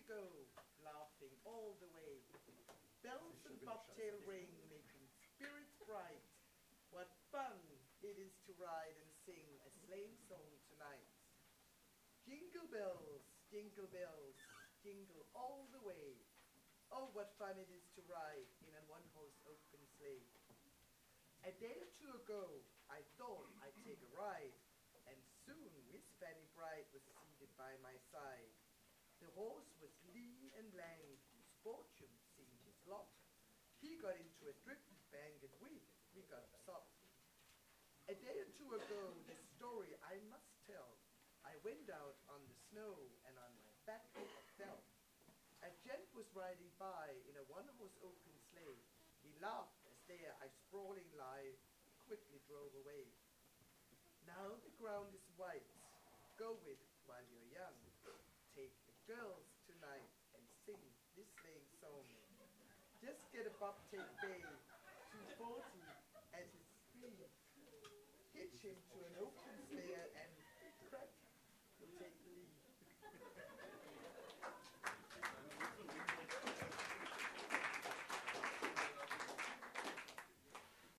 go, laughing all the way. Bells and bobtail ring, making spirits bright. What fun it is to ride and sing a sleighing song tonight. Jingle bells, jingle all the way. Oh, what fun it is to ride in a one-horse open sleigh. A day or two ago, I thought I'd take a ride, and soon Miss Fanny Bright was seated by my side. The horse was lean and lank, whose fortune seemed his lot. He got into a drifted bank, and we got upset. A day or two ago, the story I must tell. I went out on the snow, and on my back I fell. A gent was riding by in a one-horse open sleigh. He laughed as there I sprawling lie, quickly drove away. Now the ground is white. Go with while you're young. Take the girls tonight and sing this sleighing song. Just get a bobtail bay, 240 at his speed. Hitch him to an open